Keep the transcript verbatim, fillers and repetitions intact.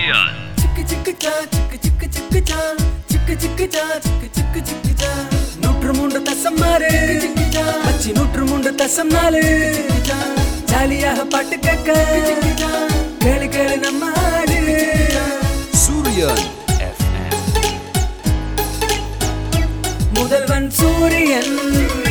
சூரியன் சிக்கு சிக்கு சா சிக்கு சிக்கு சிக்கு சா சிக்கு சிக்கு சா சிக்கு சிக்கு சிக்கு சா நூற்று மூன்று தசம் ஆறு மச்சி நூற்று மூன்று தசம் நாலு ஜாலியாக பாட்டு கேட்க கேளு கேளு நம்ம ஆடு சூரியன் முதல்வன் சூரியன்